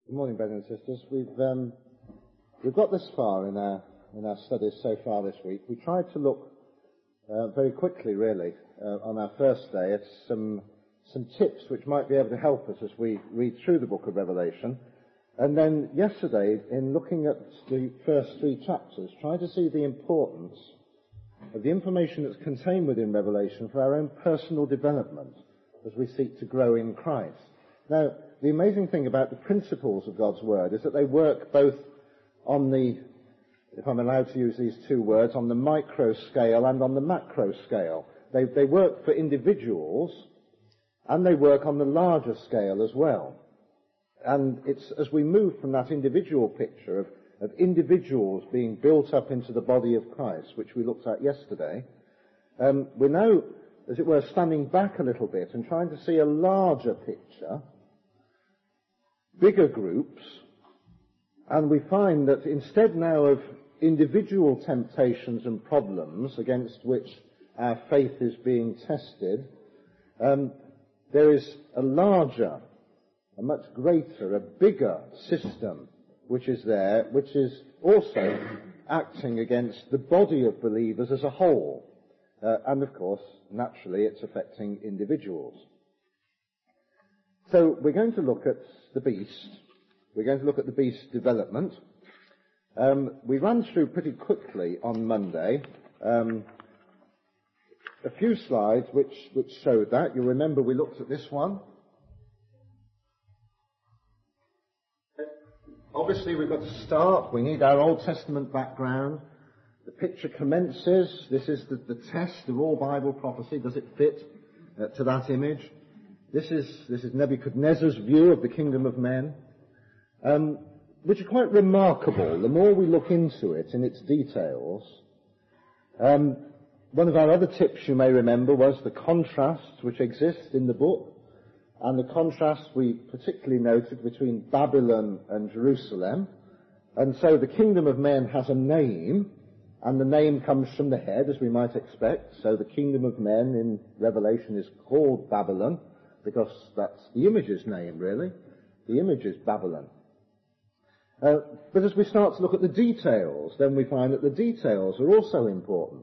Good morning, brothers and sisters. We've got this far in our studies so far this week. We tried to look very quickly, really, on our first day at some tips which might be able to help us as we read through the book of Revelation. And then yesterday, in looking at the first three chapters, tried to see the importance of the information that's contained within Revelation for our own personal development as we seek to grow in Christ. Now, the amazing thing about the principles of God's Word is that they work both on the, if I'm allowed to use these two words, on the micro scale and on the macro scale. They work for individuals and they work on the larger scale as well. And it's as we move from that individual picture of individuals being built up into the body of Christ, which we looked at yesterday, we're now, as it were, standing back a little bit and trying to see a larger picture, bigger groups, and we find that instead now of individual temptations and problems against which our faith is being tested, there is a larger, a much greater, a bigger system which is there, which is also acting against the body of believers as a whole. And of course, naturally, it's affecting individuals. So we're going to look at the beast. We're going to look at the beast's development. We ran through pretty quickly on Monday a few slides which showed that. You'll remember we looked at this one. Obviously, we've got to start. We need our Old Testament background. The picture commences. This is the test of all Bible prophecy. Does it fit to that image? This is Nebuchadnezzar's view of the kingdom of men, which are quite remarkable. The more we look into it in its details, one of our other tips you may remember was the contrast which exists in the book, and the contrast we particularly noted between Babylon and Jerusalem. And so the kingdom of men has a name, and the name comes from the head, as we might expect. So the kingdom of men in Revelation is called Babylon, because that's the image's name, really. The image is Babylon. But as we start to look at the details, then we find that the details are also important.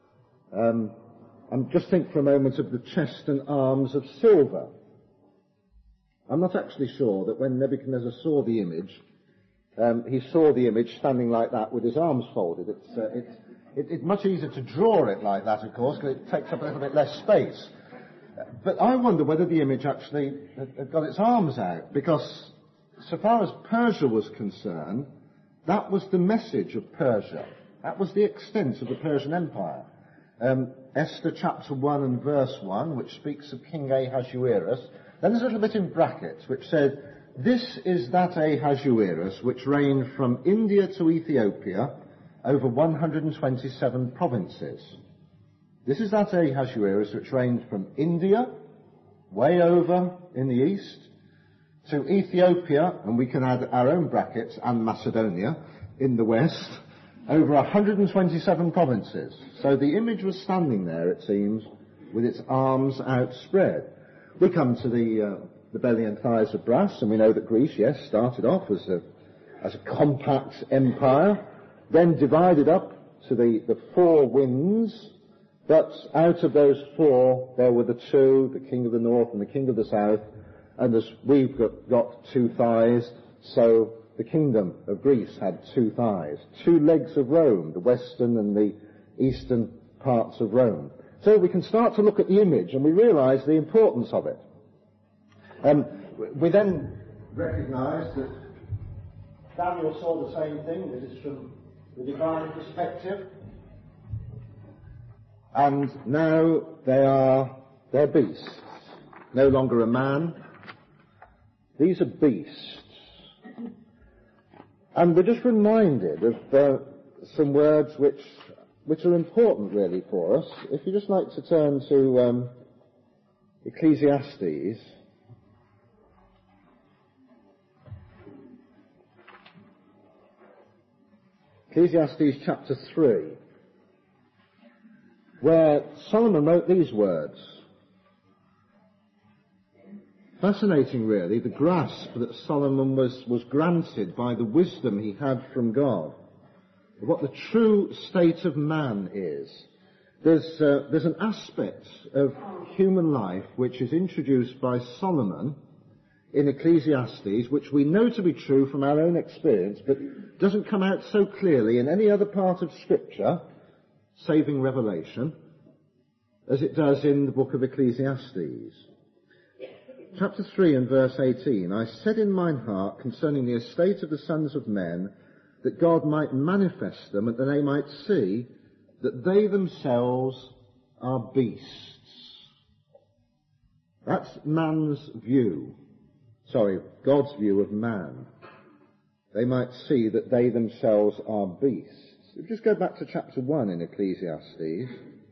And just think for a moment of the chest and arms of silver. I'm not actually sure that when Nebuchadnezzar saw the image, he saw the image standing like that with his arms folded. It's much easier to draw it like that, of course, because it takes up a little bit less space. But I wonder whether the image actually had got its arms out, because so far as Persia was concerned, that was the message of Persia. That was the extent of the Persian Empire. Esther chapter 1 and verse 1, which speaks of King Ahasuerus. Then there's a little bit in brackets which said, "This is that Ahasuerus which reigned from India to Ethiopia over 127 provinces." This is that Ahasuerus which reigned from India, way over in the east, to Ethiopia, and we can add our own brackets, and Macedonia, in the west, over 127 provinces. So the image was standing there, it seems, with its arms outspread. We come to the belly and thighs of brass, and we know that Greece, yes, started off as a compact empire, then divided up to the four winds. But out of those four, there were the two, the king of the north and the king of the south, and as we've got two thighs, so the kingdom of Greece had two thighs, two legs of Rome, the western and the eastern parts of Rome. So we can start to look at the image, and we realize the importance of it. We then recognize that Daniel saw the same thing. This is from the divine perspective. And now they're beasts. No longer a man. These are beasts. And we're just reminded of some words which are important really for us. If you'd just like to turn to Ecclesiastes. Ecclesiastes chapter 3. Where Solomon wrote these words. Fascinating, really, the grasp that Solomon was granted by the wisdom he had from God, of what the true state of man is. There's an aspect of human life which is introduced by Solomon in Ecclesiastes, which we know to be true from our own experience, but doesn't come out so clearly in any other part of Scripture, saving Revelation, as it does in the book of Ecclesiastes. Chapter 3 and verse 18, I said in mine heart concerning the estate of the sons of men, that God might manifest them, and that they might see that they themselves are beasts. That's man's view. God's view of man. They might see that they themselves are beasts. If we just go back to chapter 1 in Ecclesiastes.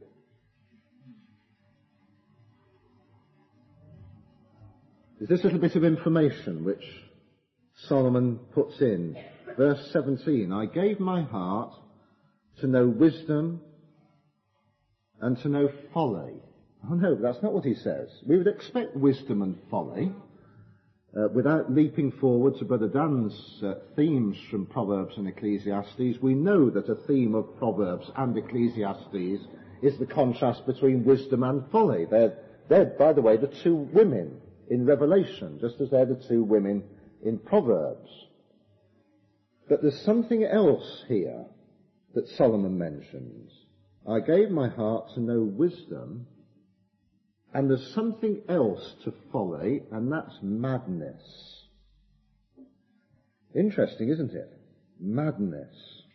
There's this little bit of information which Solomon puts in. Verse 17, I gave my heart to know wisdom and to know folly. Oh no, that's not what he says. We would expect wisdom and folly. Without leaping forward to Brother Dan's themes from Proverbs and Ecclesiastes, we know that a theme of Proverbs and Ecclesiastes is the contrast between wisdom and folly. They're, by the way, the two women in Revelation, just as they're the two women in Proverbs. But there's something else here that Solomon mentions. I gave my heart to know wisdom, and there's something else to folly, and that's madness. Interesting, isn't it? Madness.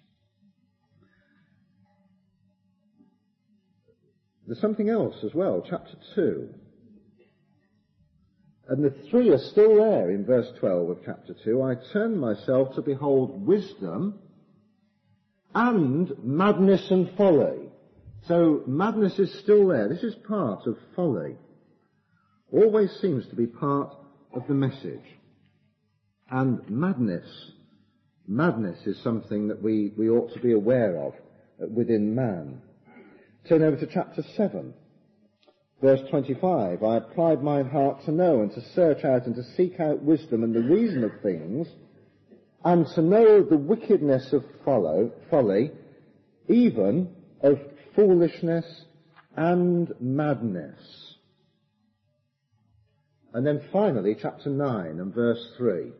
There's something else as well, chapter 2. And the three are still there in verse 12 of chapter 2. I turned myself to behold wisdom and madness and folly. So madness is still there. This is part of folly. Always seems to be part of the message. And madness is something that we ought to be aware of within man. Turn over to chapter 7. Verse 25, I applied my heart to know and to search out and to seek out wisdom and the reason of things, and to know the wickedness of folly, even of foolishness and madness. And then finally, chapter 9 and verse 3.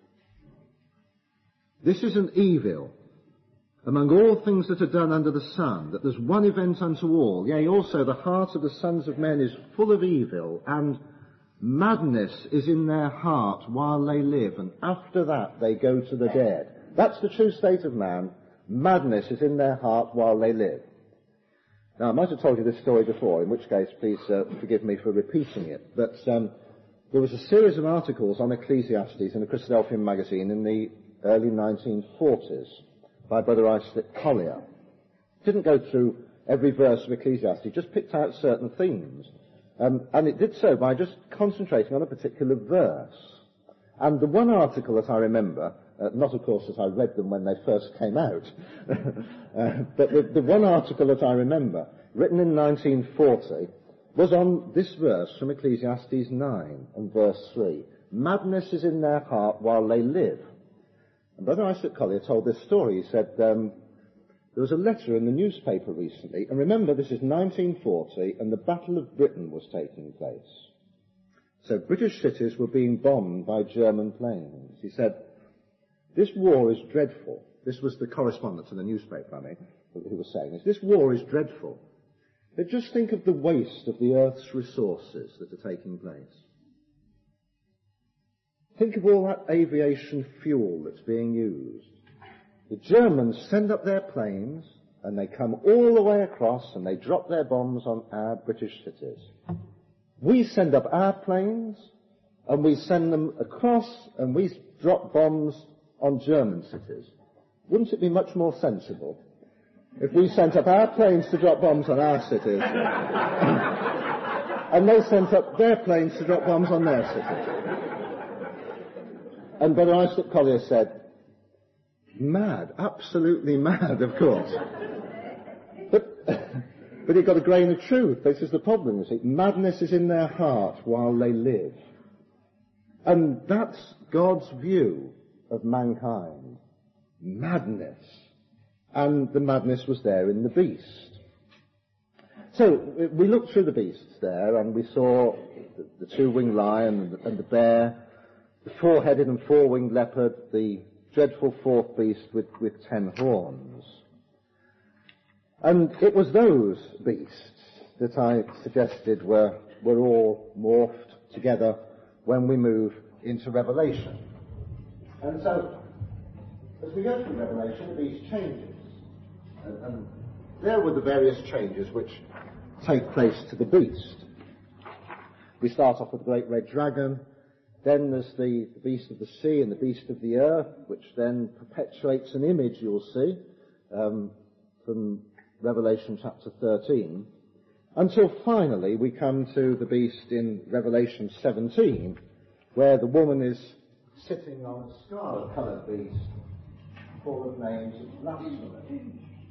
This is an evil among all things that are done under the sun, that there's one event unto all. Yea, also the heart of the sons of men is full of evil, and madness is in their heart while they live, and after that they go to the dead. That's the true state of man. Madness is in their heart while they live. Now, I might have told you this story before, in which case please forgive me for repeating it, but there was a series of articles on Ecclesiastes in the Christadelphian magazine in the early 1940s. By Brother Islip Collier. Didn't go through every verse of Ecclesiastes, just picked out certain themes. And it did so by just concentrating on a particular verse. And the one article that I remember, not of course that I read them when they first came out, but the one article that I remember, written in 1940, was on this verse from Ecclesiastes 9 and verse 3. Madness is in their heart while they live. And Brother Isaac Collier told this story. He said there was a letter in the newspaper recently, and remember this is 1940, and the Battle of Britain was taking place. So British cities were being bombed by German planes. He said, this war is dreadful. This was the correspondent to the newspaper, who was saying this. This war is dreadful. But just think of the waste of the earth's resources that are taking place. Think of all that aviation fuel that's being used. The Germans send up their planes, and they come all the way across, and they drop their bombs on our British cities. We send up our planes, and we send them across, and we drop bombs on German cities. Wouldn't it be much more sensible if we sent up our planes to drop bombs on our cities, and they sent up their planes to drop bombs on their cities? And Brother Isaac Collier said, mad, absolutely mad, of course. But he got a grain of truth. This is the problem, you see. Madness is in their heart while they live. And that's God's view of mankind. Madness. And the madness was there in the beast. So we looked through the beasts there, and we saw the two-winged lion and the bear, the four-headed and four-winged leopard, the dreadful fourth beast with 10 horns. And it was those beasts that I suggested were all morphed together when we move into Revelation. And so, as we go through Revelation, the beast changes. And there were the various changes which take place to the beast. We start off with the great red dragon, then there's the beast of the sea and the beast of the earth, which then perpetuates an image, you'll see, from Revelation chapter 13, until finally we come to the beast in Revelation 17, where the woman is sitting on a scarlet-coloured beast, full of names of blasphemy.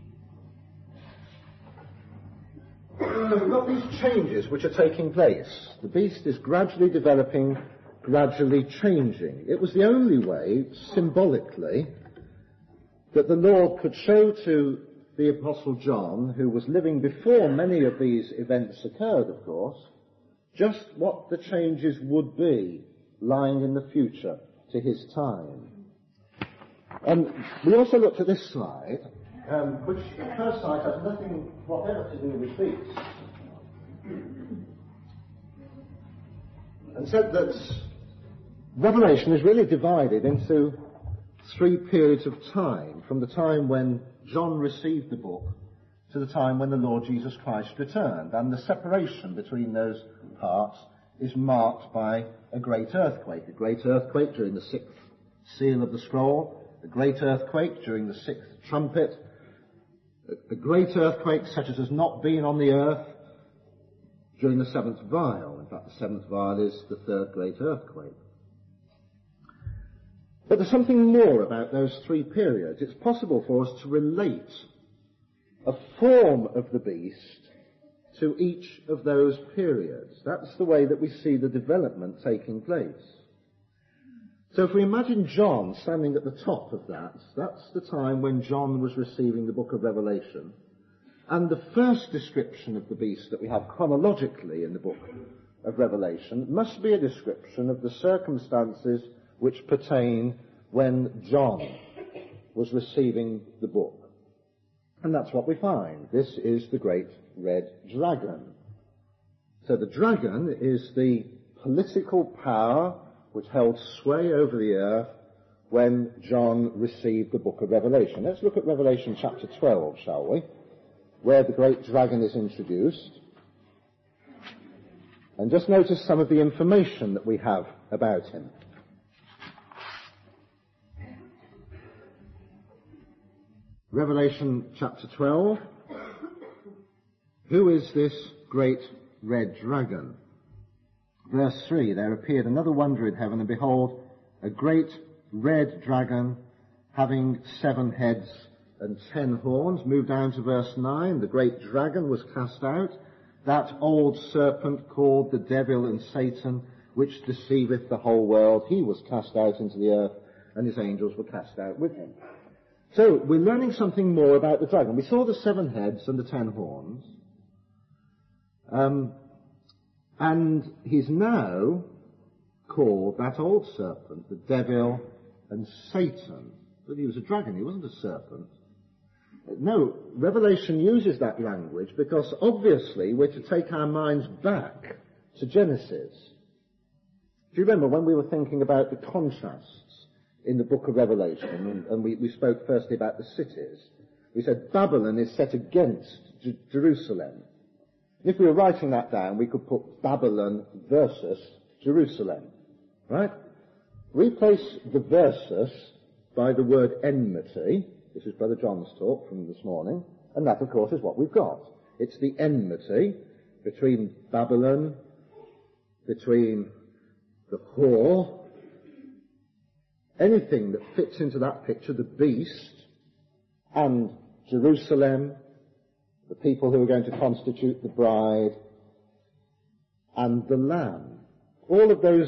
So we've got these changes which are taking place. The beast is gradually developing, gradually changing. It was the only way, symbolically, that the Lord could show to the Apostle John, who was living before many of these events occurred, of course, just what the changes would be lying in the future to his time. And we also looked at this slide, which at first sight has nothing whatever to do with beasts, and said that Revelation is really divided into 3 periods of time, from the time when John received the book to the time when the Lord Jesus Christ returned. And the separation between those parts is marked by a great earthquake during the 6th seal of the scroll, a great earthquake during the 6th trumpet, a great earthquake such as has not been on the earth during the 7th vial. In fact, the 7th vial is the 3rd great earthquake. But there's something more about those 3 periods. It's possible for us to relate a form of the beast to each of those periods. That's the way that we see the development taking place. So if we imagine John standing at the top of that, that's the time when John was receiving the book of Revelation. And the first description of the beast that we have chronologically in the book of Revelation must be a description of the circumstances which pertain when John was receiving the book. And that's what we find. This is the great red dragon. So the dragon is the political power which held sway over the earth when John received the book of Revelation. Let's look at Revelation chapter 12, shall we, where the great dragon is introduced. And just notice some of the information that we have about him. Revelation chapter 12. Who is this great red dragon? Verse 3, there appeared another wonder in heaven, and behold, a great red dragon having 7 heads and 10 horns. Move down to verse 9. The great dragon was cast out, that old serpent called the devil and Satan, which deceiveth the whole world. He was cast out into the earth, and his angels were cast out with him. So we're learning something more about the dragon. We saw the 7 heads and the 10 horns. And he's now called that old serpent, the devil and Satan. But he was a dragon, he wasn't a serpent. No, Revelation uses that language because obviously we're to take our minds back to Genesis. Do you remember when we were thinking about the contrasts in the book of Revelation, and we spoke firstly about the cities? We said Babylon is set against Jerusalem. If we were writing that down, we could put Babylon versus Jerusalem, right? Replace the versus by the word enmity. This is Brother John's talk from this morning, and that, of course, is what we've got. It's the enmity between Babylon, between the whore, anything that fits into that picture, the beast, and Jerusalem, the people who are going to constitute the bride, and the Lamb. All of those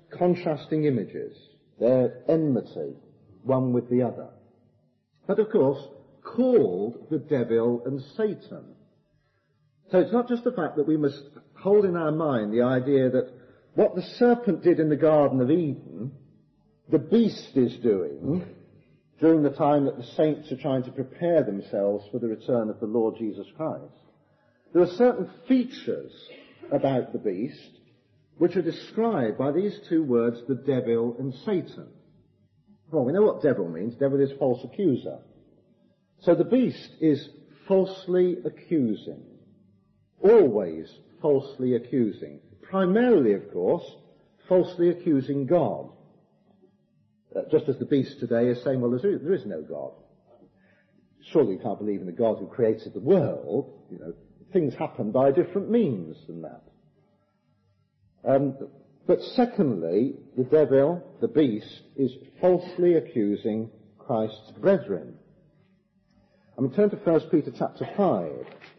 contrasting images. They're enmity, one with the other. But of course, called the devil and Satan. So it's not just the fact that we must hold in our mind the idea that what the serpent did in the Garden of Eden, the beast is doing during the time that the saints are trying to prepare themselves for the return of the Lord Jesus Christ. There are certain features about the beast which are described by these two words, the devil and Satan. Well, we know what devil means. Devil is false accuser. So the beast is falsely accusing. Always falsely accusing. Primarily, of course, falsely accusing God. Just as the beast today is saying, well, there is no God. Surely you can't believe in the God who created the world. You know, things happen by different means than that. But secondly, the devil, the beast, is falsely accusing Christ's brethren. And we turn to 1 Peter chapter 5.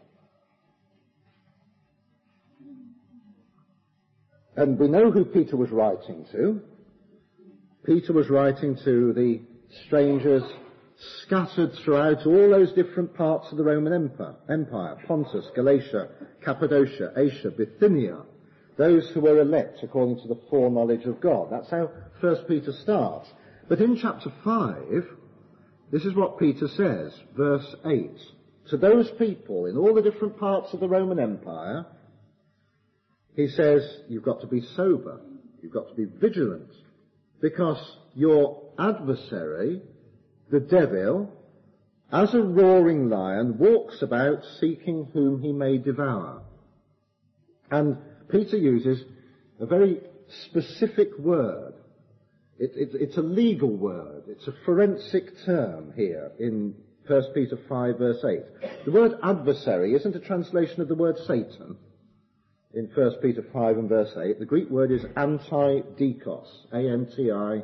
And we know who Peter was writing to. Peter was writing to the strangers scattered throughout all those different parts of the Roman Empire, Pontus, Galatia, Cappadocia, Asia, Bithynia, those who were elect according to the foreknowledge of God. That's how 1 Peter starts. But in chapter 5, this is what Peter says, verse 8. To those people in all the different parts of the Roman Empire, he says, you've got to be sober, you've got to be vigilant, because your adversary, the devil, as a roaring lion, walks about seeking whom he may devour. And Peter uses a very specific word. It's a legal word. It's a forensic term here in 1 Peter 5 verse 8. The word adversary isn't a translation of the word Satan in 1 Peter 5 and verse 8. The Greek word is antidikos, A-N-T-I-D-I-K-O-S.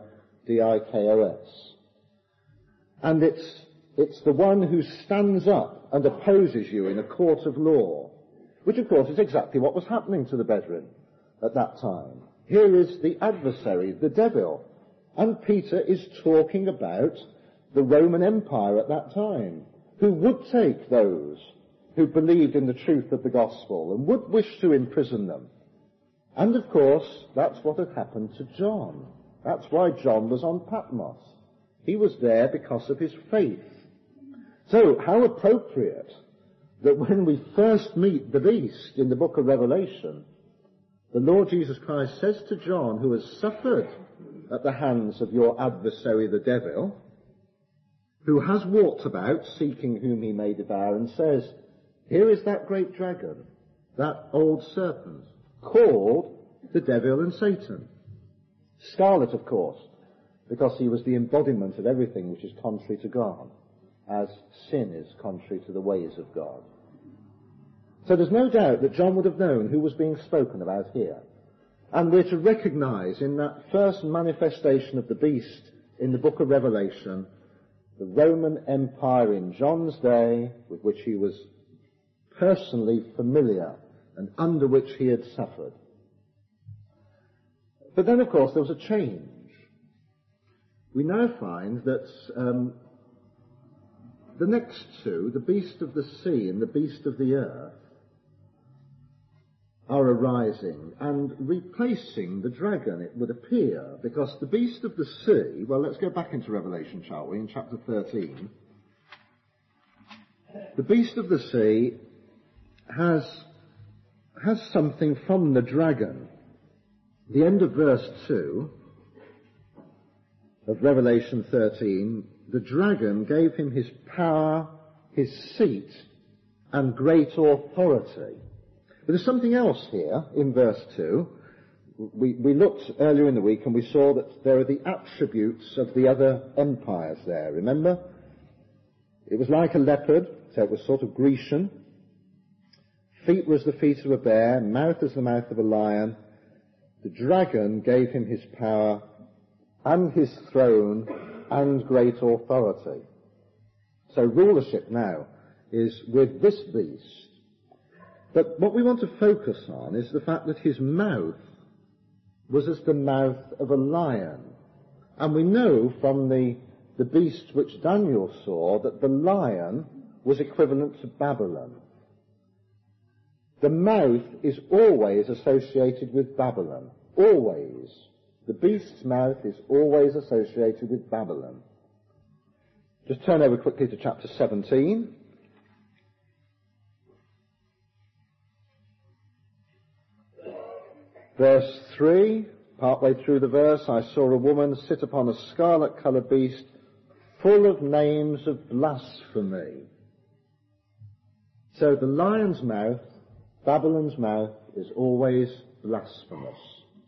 And it's the one who stands up and opposes you in a court of law, which of course is exactly what was happening to the brethren at that time. Here is the adversary, the devil. And Peter is talking about the Roman Empire at that time, who would take those who believed in the truth of the gospel and would wish to imprison them. And of course, that's what had happened to John. That's why John was on Patmos. He was there because of his faith. So, how appropriate that when we first meet the beast in the book of Revelation, the Lord Jesus Christ says to John, who has suffered at the hands of your adversary the devil, who has walked about seeking whom he may devour, and says, here is that great dragon, that old serpent, called the devil and Satan. Scarlet, of course, because he was the embodiment of everything which is contrary to God, as sin is contrary to the ways of God. So there's no doubt that John would have known who was being spoken about here. And we're to recognize in that first manifestation of the beast in the book of Revelation, the Roman Empire in John's day, with which he was personally familiar and under which he had suffered. But then, of course, there was a change. We now find that the next two, the beast of the sea and the beast of the earth, are arising and replacing the dragon, it would appear, because the beast of the sea, well, let's go back into Revelation, shall we, in chapter 13. The beast of the sea has something from the dragon. The end of verse 2 of Revelation 13, the dragon gave him his power, his seat, and great authority. But there's something else here in verse 2. We looked earlier in the week and we saw that there are the attributes of the other empires there. Remember? It was like a leopard, so it was sort of Grecian. Feet were as the feet of a bear, mouth as the mouth of a lion. The dragon gave him his power and his throne and great authority. So rulership now is with this beast. But what we want to focus on is the fact that his mouth was as the mouth of a lion. And we know from the beast which Daniel saw that the lion was equivalent to Babylon. The mouth is always associated with Babylon. Always. The beast's mouth is always associated with Babylon. Just turn over quickly to chapter 17. Verse 3, partway through the verse, I saw a woman sit upon a scarlet-coloured beast full of names of blasphemy. So the lion's mouth, Babylon's mouth, is always blasphemous.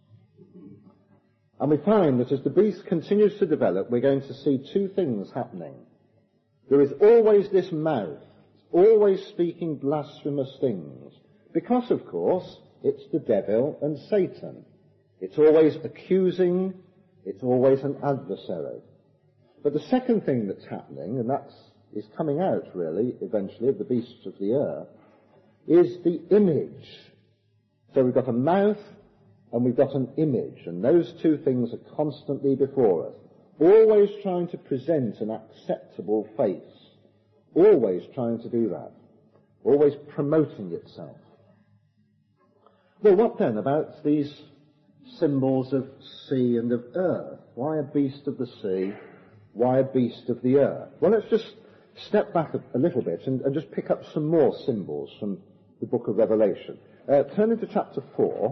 And we find that as the beast continues to develop, we're going to see two things happening. There is always this mouth, always speaking blasphemous things, because, of course, it's the devil and Satan. It's always accusing, it's always an adversary. But the second thing that's happening, and that is coming out, really, eventually, of the beasts of the earth, is the image. So we've got a mouth and we've got an image, and those two things are constantly before us, always trying to present an acceptable face, always trying to do that, always promoting itself. Well, what then about these symbols of sea and of earth? Why a beast of the sea? Why a beast of the earth? Well, let's just step back a little bit and just pick up some more symbols from the book of Revelation. Turn into chapter 4.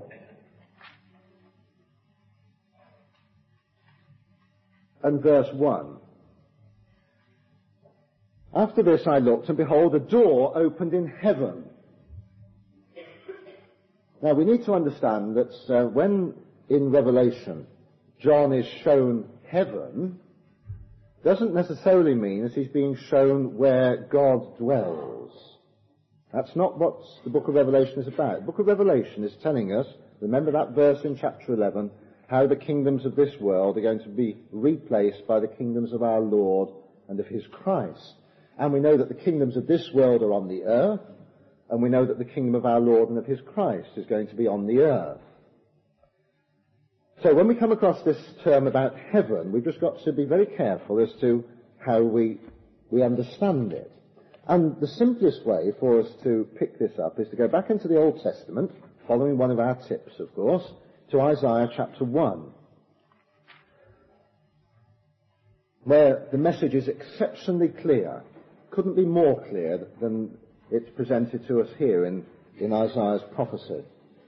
And verse 1. After this I looked, and behold, a door opened in heaven. Now, we need to understand that when in Revelation John is shown heaven, doesn't necessarily mean that he's being shown where God dwells. That's not what the book of Revelation is about. The book of Revelation is telling us, remember that verse in chapter 11, how the kingdoms of this world are going to be replaced by the kingdoms of our Lord and of his Christ. And we know that the kingdoms of this world are on the earth, and we know that the kingdom of our Lord and of his Christ is going to be on the earth. So when we come across this term about heaven, we've just got to be very careful as to how we understand it. And the simplest way for us to pick this up is to go back into the Old Testament, following one of our tips, of course, to Isaiah chapter 1, where the message is exceptionally clear. Couldn't be more clear than it's presented to us here in Isaiah's prophecy.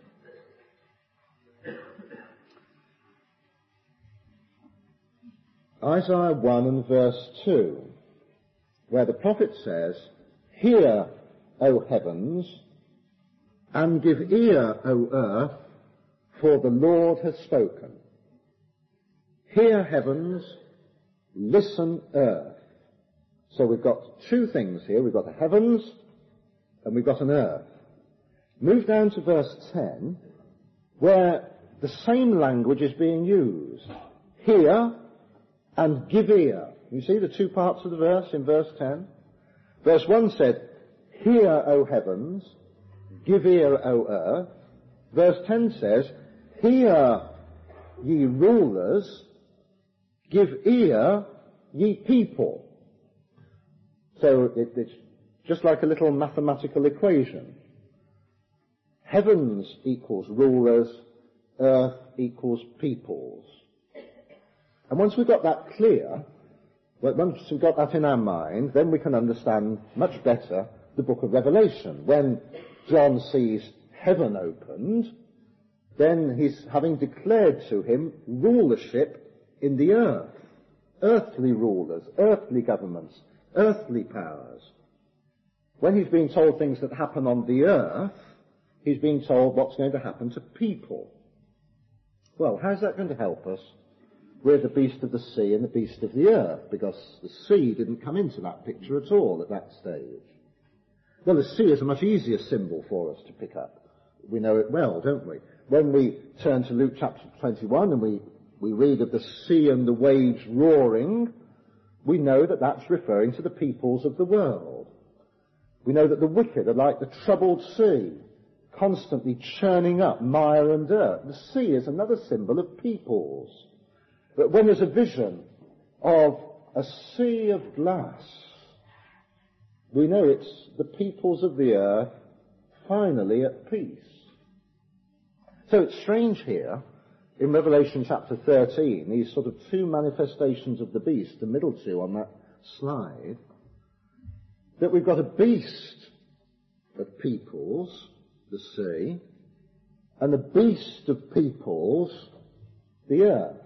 Isaiah 1 and verse 2, where the prophet says, Hear, O heavens, and give ear, O earth, for the Lord has spoken. Hear, heavens, listen, earth. So we've got two things here. We've got the heavens and we've got an earth. Move down to verse 10, where the same language is being used. Hear and give ear. You see the two parts of the verse in verse 10? Verse 1 said, Hear, O heavens, give ear, O earth. Verse 10 says, Hear, ye rulers, give ear, ye people. So it's just like a little mathematical equation. Heavens equals rulers, earth equals peoples. And once we've got that clear, once we've got that in our mind, then we can understand much better the book of Revelation. When John sees heaven opened, then he's having declared to him rulership in the earth. Earthly rulers, earthly governments, earthly powers. When he's being told things that happen on the earth, he's being told what's going to happen to people. Well, how's that going to help us with the beast of the sea and the beast of the earth? Because the sea didn't come into that picture at all at that stage. Well, the sea is a much easier symbol for us to pick up. We know it well, don't we? When we turn to Luke chapter 21 and we read of the sea and the waves roaring, we know that that's referring to the peoples of the world. We know that the wicked are like the troubled sea, constantly churning up mire and dirt. The sea is another symbol of peoples. But when there's a vision of a sea of glass, we know it's the peoples of the earth finally at peace. So it's strange here, in Revelation chapter 13, these sort of two manifestations of the beast, the middle two on that slide, that we've got a beast of peoples, the sea, and a beast of peoples, the earth.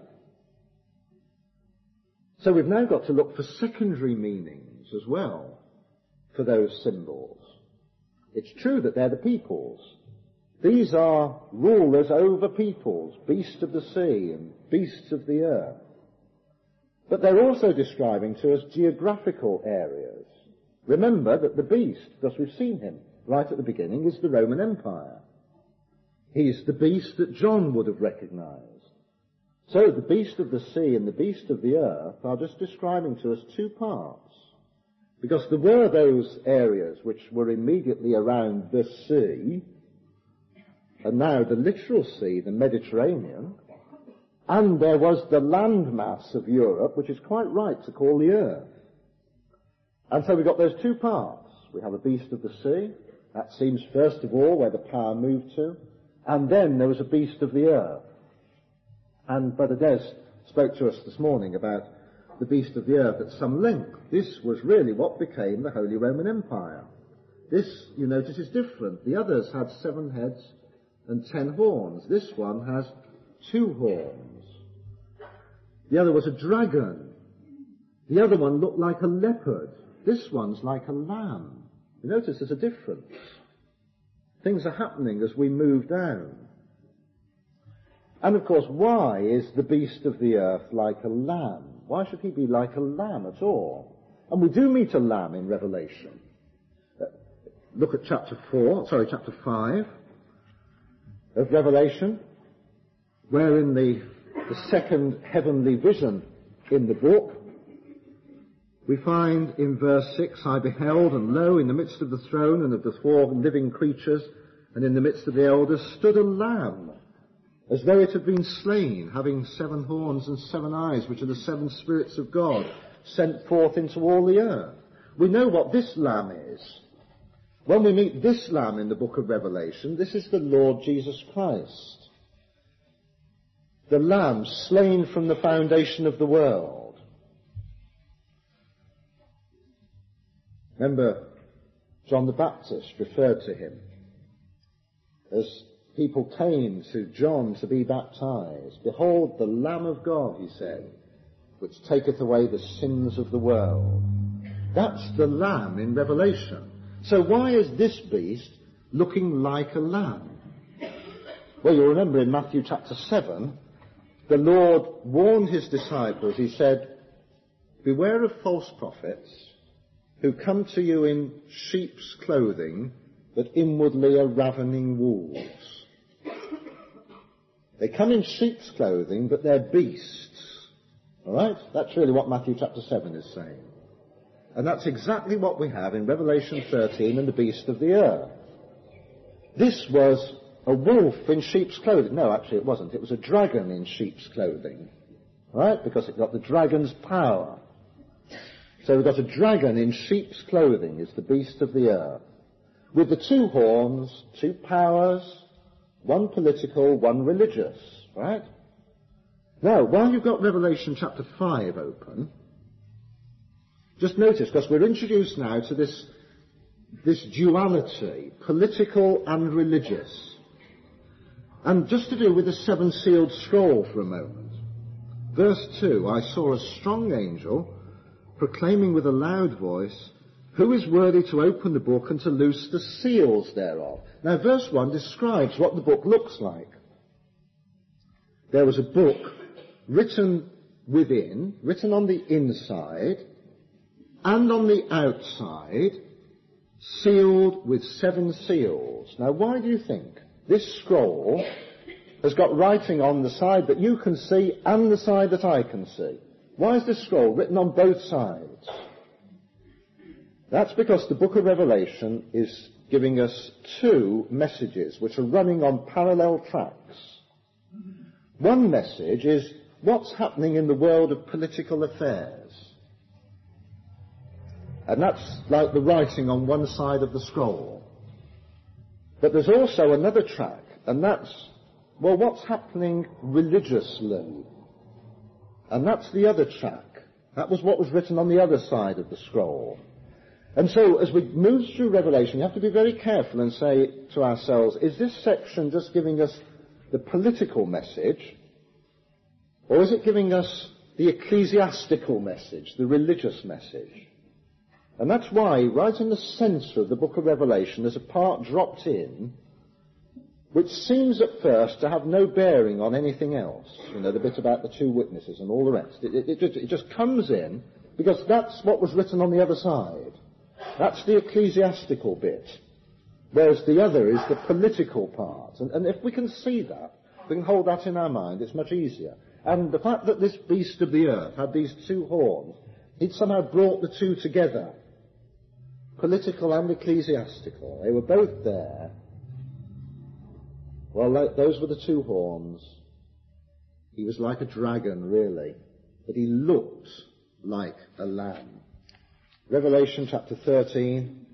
So we've now got to look for secondary meanings as well for those symbols. It's true that they're the peoples. These are rulers over peoples, beasts of the sea and beasts of the earth. But they're also describing to us geographical areas. Remember that the beast, because we've seen him right at the beginning, is the Roman Empire. He's the beast that John would have recognized. So the beast of the sea and the beast of the earth are just describing to us two parts. Because there were those areas which were immediately around the sea, and now the literal sea, the Mediterranean, and there was the landmass of Europe, which is quite right to call the earth. And so we've got those two parts. We have a beast of the sea. That seems first of all where the power moved to. And then there was a beast of the earth. And Brother Des spoke to us this morning about the beast of the earth at some length. This was really what became the Holy Roman Empire. This, you notice, is different. The others had 7 heads and 10 horns. This one has 2 horns. The other was a dragon. The other one looked like a leopard. This one's like a lamb. You notice there's a difference. Things are happening as we move down. And of course, why is the beast of the earth like a lamb? Why should he be like a lamb at all? And we do meet a lamb in Revelation. Look at chapter 5 of Revelation, where in the second heavenly vision in the book, we find in verse 6, I beheld, and lo, in the midst of the throne and of the 4 living creatures, and in the midst of the elders, stood a lamb, as though it had been slain, having 7 horns and 7 eyes, which are the 7 spirits of God, sent forth into all the earth. We know what this lamb is. When we meet this lamb in the book of Revelation, this is the Lord Jesus Christ. The lamb slain from the foundation of the world. Remember, John the Baptist referred to him as people came to John to be baptized. Behold, the Lamb of God, he said, which taketh away the sins of the world. That's the lamb in Revelation. So why is this beast looking like a lamb? Well, you'll remember in Matthew chapter 7, the Lord warned his disciples. He said, beware of false prophets who come to you in sheep's clothing, but inwardly are ravening wolves. They come in sheep's clothing, but they're beasts. All right? That's really what Matthew chapter 7 is saying. And that's exactly what we have in Revelation 13 and the beast of the earth. This was a wolf in sheep's clothing. No, actually it wasn't. It was a dragon in sheep's clothing. All right? Because it got the dragon's power. So we've got a dragon in sheep's clothing is the beast of the earth. With the 2 horns, 2 powers, 1 political, 1 religious. Right? Now, while you've got Revelation chapter 5 open, just notice, because we're introduced now to this duality, political and religious. And just to do with the 7-sealed scroll for a moment. Verse 2, I saw a strong angel proclaiming with a loud voice, who is worthy to open the book and to loose the seals thereof? Now, verse 1 describes what the book looks like. There was a book written within, written on the inside, and on the outside, sealed with 7 seals. Now, why do you think this scroll has got writing on the side that you can see and the side that I can see? Why is this scroll written on both sides? That's because the book of Revelation is giving us two messages which are running on parallel tracks. One message is what's happening in the world of political affairs. And that's like the writing on one side of the scroll. But there's also another track, and that's, well, what's happening religiously? And that's the other track. That was what was written on the other side of the scroll. And so as we move through Revelation, you have to be very careful and say to ourselves, is this section just giving us the political message, or is it giving us the ecclesiastical message, the religious message? And that's why, right in the centre of the book of Revelation, there's a part dropped in which seems at first to have no bearing on anything else. You know, the bit about the two witnesses and all the rest. It just comes in because that's what was written on the other side. That's the ecclesiastical bit. Whereas the other is the political part. And if we can see that, we can hold that in our mind, it's much easier. And the fact that this beast of the earth had these two horns, he'd somehow brought the two together. Political and ecclesiastical. They were both there. Well, those were the two horns. He was like a dragon, really, but he looked like a lamb. Revelation chapter 13.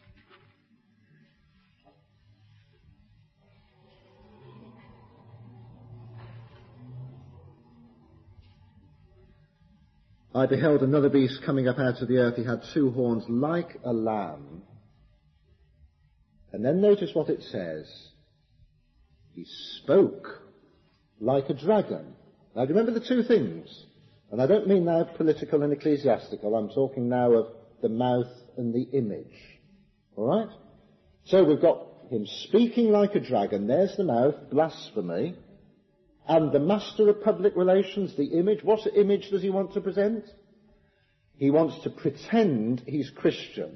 I beheld another beast coming up out of the earth. He had two horns like a lamb. And then notice what it says. He spoke like a dragon. Now, do you remember the two things? And I don't mean now political and ecclesiastical. I'm talking now of the mouth and the image. All right? So we've got him speaking like a dragon. There's the mouth, blasphemy. And the master of public relations, the image. What image does he want to present? He wants to pretend he's Christian.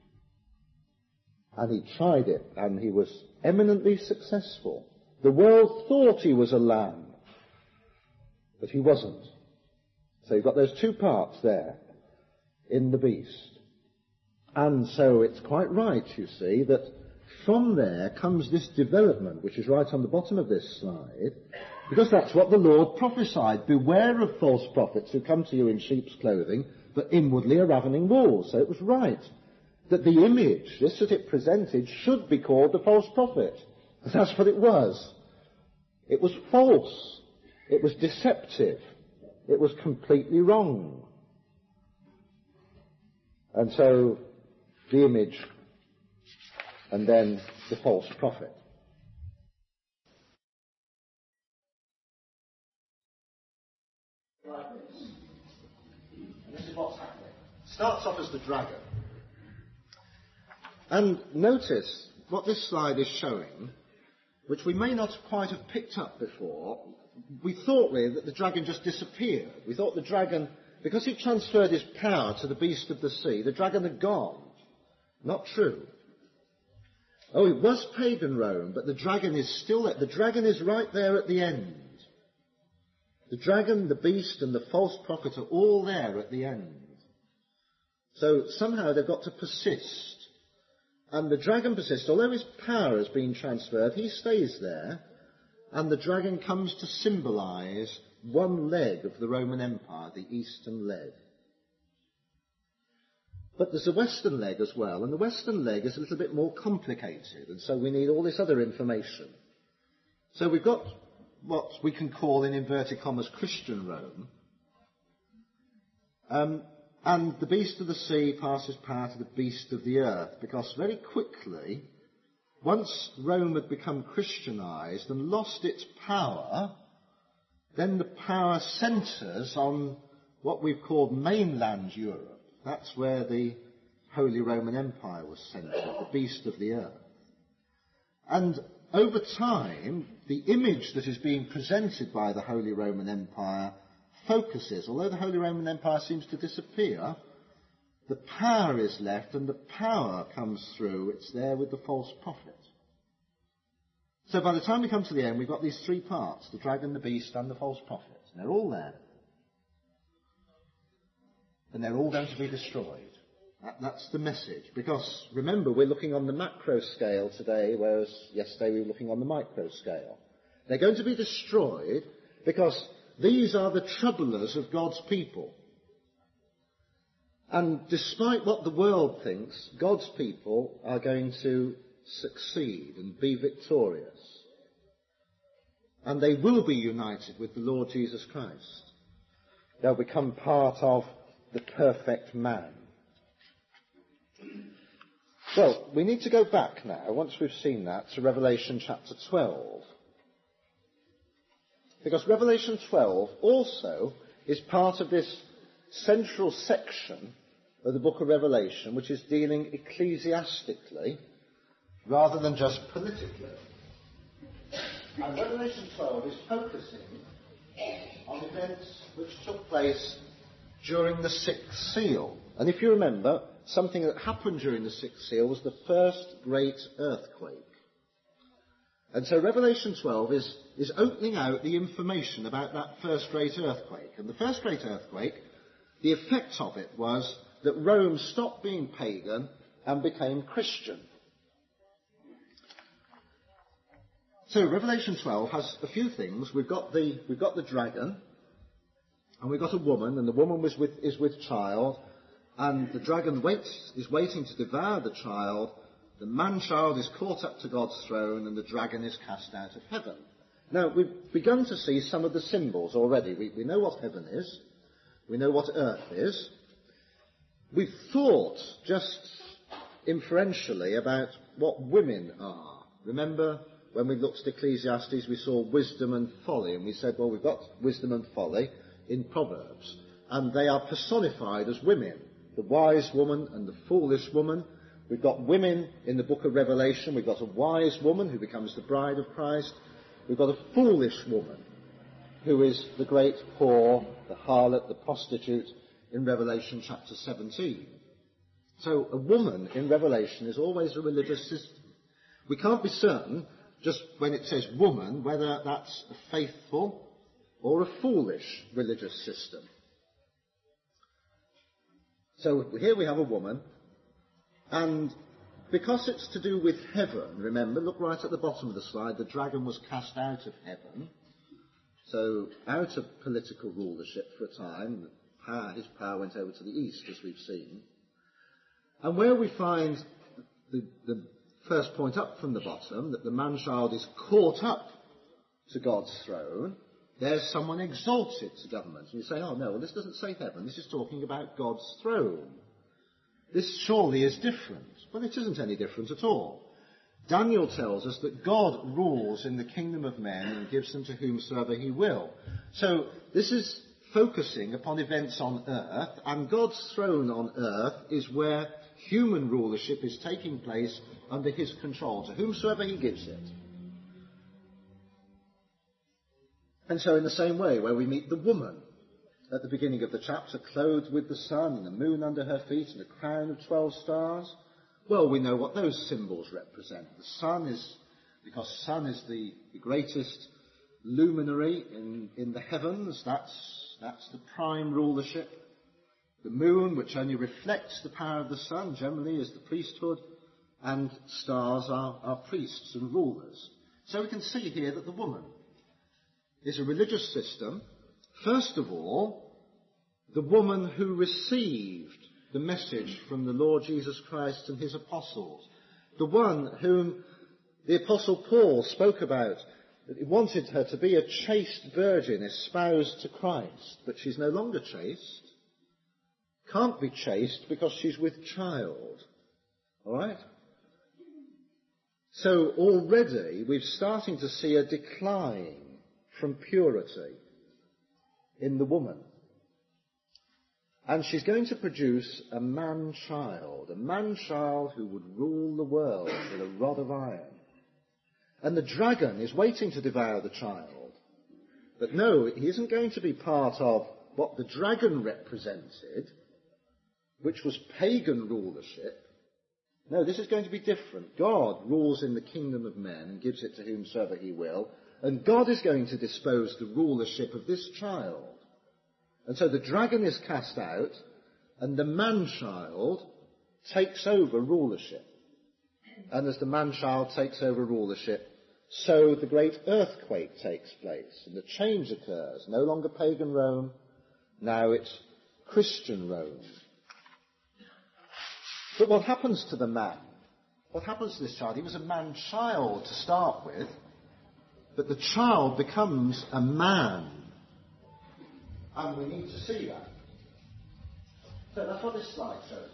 And he tried it, and he was eminently successful. The world thought he was a lamb, but he wasn't. So you've got those two parts there in the beast. And so it's quite right, you see, that from there comes this development, which is right on the bottom of this slide, because that's what the Lord prophesied. Beware of false prophets who come to you in sheep's clothing, but inwardly are ravening wolves. So it was right that the image, this that it presented, should be called the false prophet. That's what it was. It was false. It was deceptive. It was completely wrong. And so, the image, and then the false prophet. Like this. And this is what's happening. Starts off as the dragon. And notice what this slide is showing, which we may not quite have picked up before. We thought really that the dragon just disappeared. We thought the dragon, because he transferred his power to the beast of the sea, the dragon had gone. Not true. Oh, it was pagan Rome, but the dragon is still there. The dragon is right there at the end. The dragon, the beast, and the false prophet are all there at the end. So somehow they've got to persist. And the dragon persists. Although his power has been transferred, he stays there. And the dragon comes to symbolize one leg of the Roman Empire, the eastern leg. But there's a western leg as well, and the western leg is a little bit more complicated, and so we need all this other information. So we've got what we can call, in inverted commas, Christian Rome. And the beast of the sea passes power to the beast of the earth, because very quickly, once Rome had become Christianized and lost its power, then the power centres on what we've called mainland Europe. That's where the Holy Roman Empire was centred, the beast of the earth. And over time, the image that is being presented by the Holy Roman Empire focuses. Although the Holy Roman Empire seems to disappear, the power is left, and the power comes through. It's there with the false prophet. So by the time we come to the end, we've got these three parts, the dragon, the beast, and the false prophet. And they're all there. And they're all going to be destroyed. That's the message. Because, remember, we're looking on the macro scale today, whereas yesterday we were looking on the micro scale. They're going to be destroyed because these are the troublers of God's people. And despite what the world thinks, God's people are going to succeed and be victorious. And they will be united with the Lord Jesus Christ. They'll become part of the perfect man. Well, we need to go back now, once we've seen that, to Revelation chapter 12. Because Revelation 12 also is part of this central section of the book of Revelation, which is dealing ecclesiastically rather than just politically. And Revelation 12 is focusing on events which took place during the sixth seal. And if you remember, something that happened during the sixth seal was the first great earthquake. And so Revelation 12 is opening out the information about that first great earthquake. And the first great earthquake, the effect of it was that Rome stopped being pagan and became Christian. So Revelation 12 has a few things. We've got the dragon, and we've got a woman, and the woman is with child, and the dragon is waiting to devour the child. The man-child is caught up to God's throne, and the dragon is cast out of heaven. Now, we've begun to see some of the symbols already. We know what heaven is. We know what earth is. We've thought just inferentially about what women are. Remember, when we looked at Ecclesiastes, we saw wisdom and folly, and we said, well, we've got wisdom and folly in Proverbs, and they are personified as women, the wise woman and the foolish woman. We've got women in the book of Revelation. We've got a wise woman who becomes the bride of Christ. We've got a foolish woman who is the great whore, the harlot, the prostitute in Revelation chapter 17. So a woman in Revelation is always a religious system. We can't be certain, just when it says woman, whether that's a faithful or a foolish religious system. So here we have a woman, and because it's to do with heaven, remember, look right at the bottom of the slide, the dragon was cast out of heaven, so out of political rulership for a time. His power went over to the east, as we've seen. And where we find the first point up from the bottom, that the man-child is caught up to God's throne, there's someone exalted to government. And you say, oh no, well, this doesn't say heaven, this is talking about God's throne. This surely is different. Well, it isn't any different at all. Daniel tells us that God rules in the kingdom of men and gives them to whomsoever he will. So this is focusing upon events on earth, and God's throne on earth is where human rulership is taking place under his control, to whomsoever he gives it. And so in the same way, where we meet the woman at the beginning of the chapter, clothed with the sun and the moon under her feet and a crown of 12 stars, well, we know what those symbols represent. The sun is, because sun is the greatest luminary in the heavens, that's the prime rulership. The moon, which only reflects the power of the sun, generally is the priesthood, and stars are priests and rulers. So we can see here that the woman is a religious system. First of all, the woman who received the message from the Lord Jesus Christ and his apostles. The one whom the Apostle Paul spoke about. He wanted her to be a chaste virgin espoused to Christ, but she's no longer chaste. Can't be chaste because she's with child. All right? So already we're starting to see a decline from purity in the woman. And she's going to produce a man-child who would rule the world with a rod of iron. And the dragon is waiting to devour the child. But no, he isn't going to be part of what the dragon represented, which was pagan rulership. No, this is going to be different. God rules in the kingdom of men and gives it to whomsoever he will. And God is going to dispose the rulership of this child. And so the dragon is cast out, and the man-child takes over rulership. And as the man-child takes over rulership, so the great earthquake takes place, and the change occurs. No longer pagan Rome, now it's Christian Rome. But what happens to the man? What happens to this child? He was a man-child to start with, but the child becomes a man. And we need to see that. So that's what this slide shows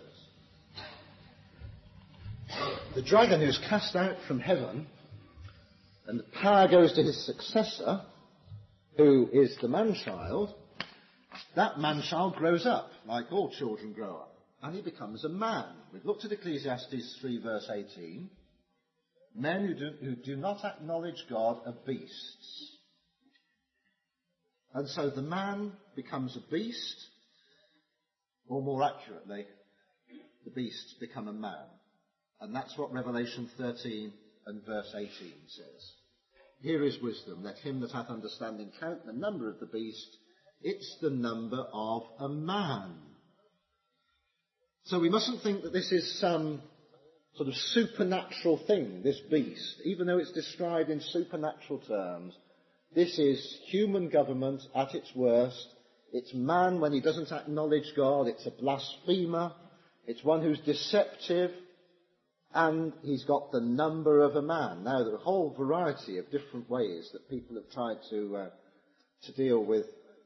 us. The dragon who's cast out from heaven, and the power goes to his successor, who is the man-child. That man-child grows up, like all children grow up, and he becomes a man. We've looked at Ecclesiastes 3 verse 18. Men who do not acknowledge God are beasts. And so the man becomes a beast, or more accurately, the beasts become a man. And that's what Revelation 13 and verse 18 says. Here is wisdom. Let him that hath understanding count the number of the beast. It's the number of a man. So we mustn't think that this is some sort of supernatural thing, this beast. Even though it's described in supernatural terms, this is human government at its worst. It's man when he doesn't acknowledge God. It's a blasphemer. It's one who's deceptive. And he's got the number of a man. Now, there are a whole variety of different ways that people have tried to deal with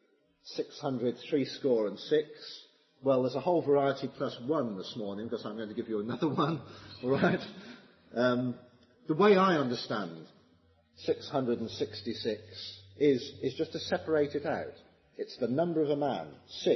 666. Well, there's a whole variety plus one this morning, because I'm going to give you another one. All right? The way I understand 666 is just to separate it out. It's the number of a man. 6.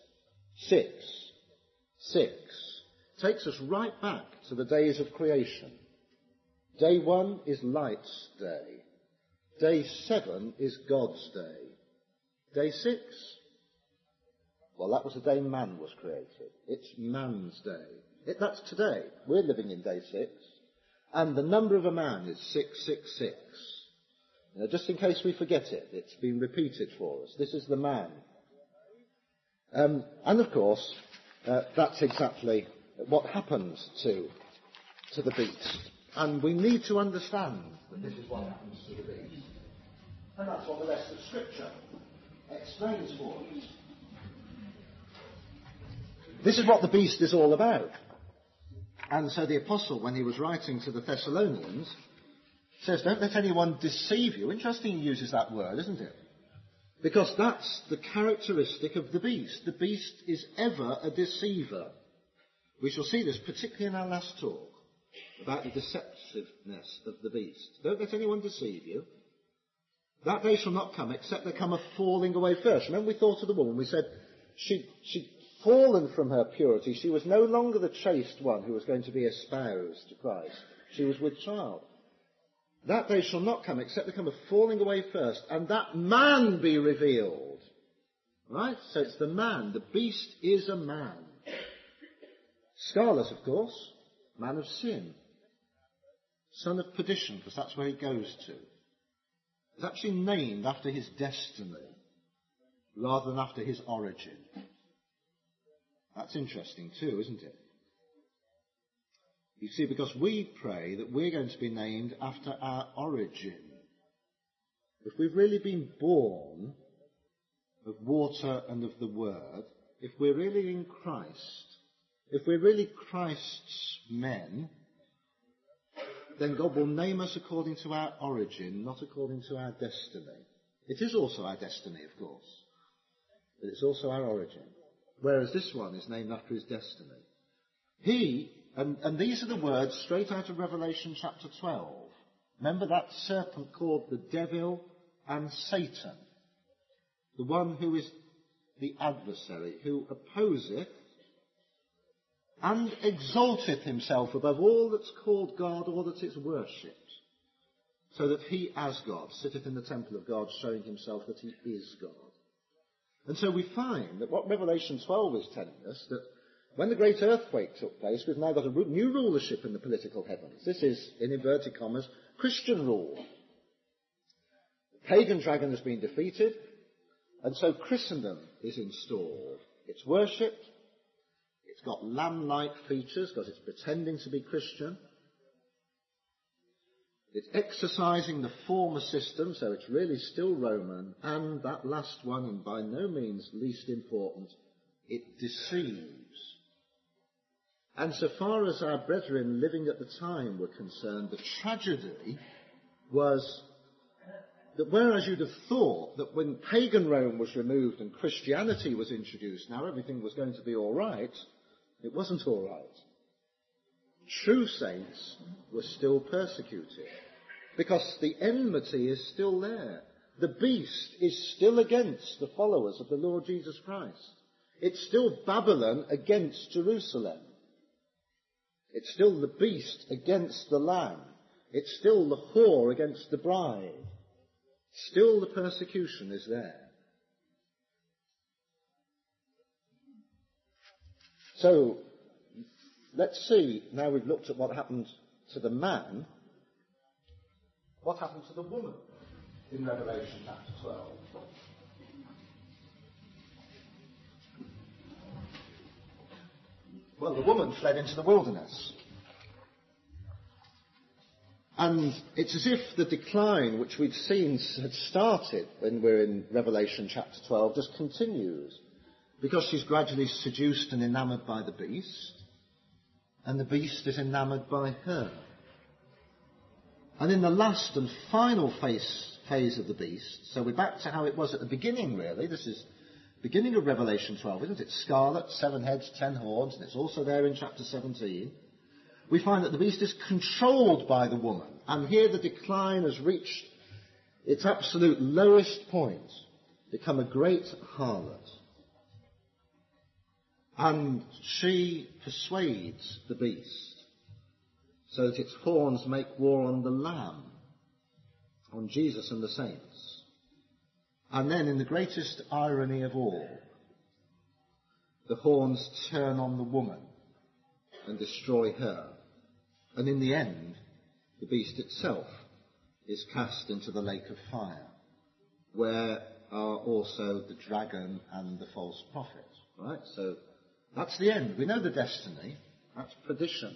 Takes us right back to the days of creation. Day 1 is light's day. Day 7 is God's day. Day 6, well, that was the day man was created. It's man's day. That's today. We're living in day 6. And the number of a man is 666. Now, just in case we forget it, it's been repeated for us. This is the man. And of course, that's exactly what happens to the beast. And we need to understand that this is what happens to the beast. And that's what the rest of Scripture explains for us. This is what the beast is all about. And so the apostle, when he was writing to the Thessalonians, says, don't let anyone deceive you. Interesting he uses that word, isn't it? Because that's the characteristic of the beast. The beast is ever a deceiver. We shall see this particularly in our last talk about the deceptiveness of the beast. Don't let anyone deceive you. That day shall not come except there come a falling away first. Remember we thought of the woman. We said she'd fallen from her purity. She was no longer the chaste one who was going to be espoused to Christ. She was with child. That day shall not come except there come a falling away first, and that man be revealed. Right? So it's the man. The beast is a man. Scarlet, of course, man of sin. Son of perdition, because that's where he goes to. It's actually named after his destiny, rather than after his origin. That's interesting too, isn't it? You see, because we pray that we're going to be named after our origin. If we've really been born of water and of the Word, if we're really in Christ, if we're really Christ's men, then God will name us according to our origin, not according to our destiny. It is also our destiny, of course, but it's also our origin. Whereas this one is named after his destiny. And these are the words straight out of Revelation chapter 12. Remember that serpent called the devil and Satan, the one who is the adversary, who opposeth and exalteth himself above all that's called God or that is worshipped, so that he as God sitteth in the temple of God, showing himself that he is God. And so we find that what Revelation 12 is telling us, that when the great earthquake took place, we've now got a new rulership in the political heavens. This is, in inverted commas, Christian rule. The pagan dragon has been defeated, and so Christendom is installed. It's worshipped, it's It's got lamb-like features because it's pretending to be Christian. It's exercising the former system, so it's really still Roman. And that last one, and by no means least important, it deceives. And so far as our brethren living at the time were concerned, the tragedy was that whereas you'd have thought that when pagan Rome was removed and Christianity was introduced, now everything was going to be all right, it wasn't all right. True saints were still persecuted because the enmity is still there. The beast is still against the followers of the Lord Jesus Christ. It's still Babylon against Jerusalem. It's still the beast against the lamb. It's still the whore against the bride. Still the persecution is there. So, let's see, now we've looked at what happened to the man, what happened to the woman in Revelation chapter 12. Well, the woman fled into the wilderness. And it's as if the decline which we'd seen had started when we're in Revelation chapter 12 just continues. Because she's gradually seduced and enamoured by the beast, and the beast is enamoured by her. And in the last and final phase of the beast, so we're back to how it was at the beginning really, this is beginning of Revelation 12, isn't it? Scarlet, 7 heads, 10 horns, and it's also there in chapter 17. We find that the beast is controlled by the woman, and here the decline has reached its absolute lowest point, become a great harlot. And she persuades the beast so that its horns make war on the Lamb, on Jesus and the saints. And then, in the greatest irony of all, the horns turn on the woman and destroy her. And in the end, the beast itself is cast into the lake of fire, where are also the dragon and the false prophet. Right? So that's the end. We know the destiny. That's perdition.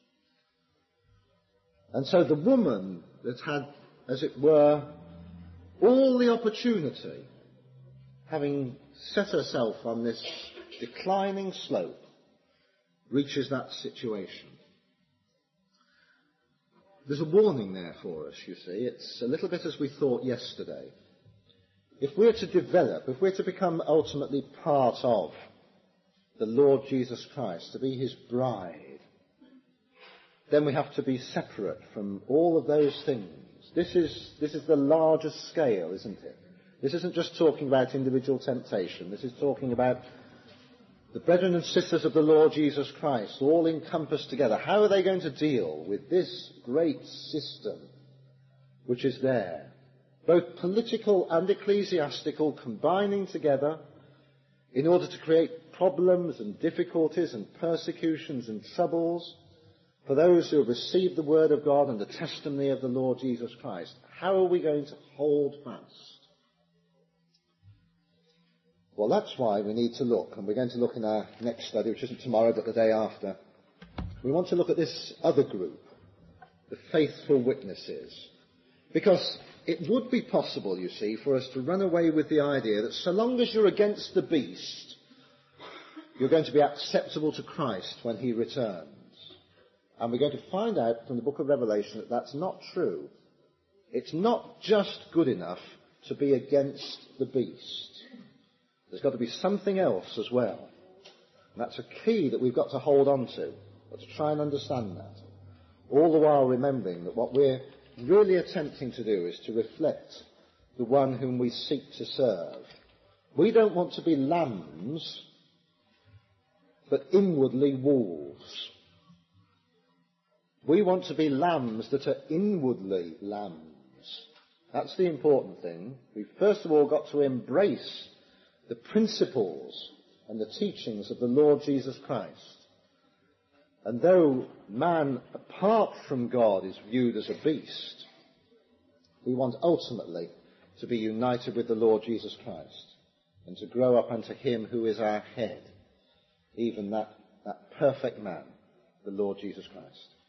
And so the woman that had, as it were, all the opportunity, having set herself on this declining slope, reaches that situation. There's a warning there for us, you see. It's a little bit as we thought yesterday. If we're to develop, if we're to become ultimately part of the Lord Jesus Christ, to be his bride, then we have to be separate from all of those things. This is the largest scale, isn't it? This isn't just talking about individual temptation. This is talking about the brethren and sisters of the Lord Jesus Christ, all encompassed together. How are they going to deal with this great system which is there? Both political and ecclesiastical combining together in order to create problems and difficulties and persecutions and troubles for those who have received the word of God and the testimony of the Lord Jesus Christ. How are we going to hold fast? Well, that's why we need to look, and we're going to look in our next study, which isn't tomorrow but the day after. We want to look at this other group, the faithful witnesses. Because it would be possible, you see, for us to run away with the idea that so long as you're against the beast, you're going to be acceptable to Christ when he returns. And we're going to find out from the book of Revelation that that's not true. It's not just good enough to be against the beast. There's got to be something else as well. And that's a key that we've got to hold on to, or to try and understand that. All the while remembering that what we're really attempting to do is to reflect the one whom we seek to serve. We don't want to be lambs, but inwardly wolves. We want to be lambs that are inwardly lambs. That's the important thing. We've first of all got to embrace the principles and the teachings of the Lord Jesus Christ. And though man, apart from God, is viewed as a beast, we want ultimately to be united with the Lord Jesus Christ and to grow up unto him who is our head, even that perfect man, the Lord Jesus Christ.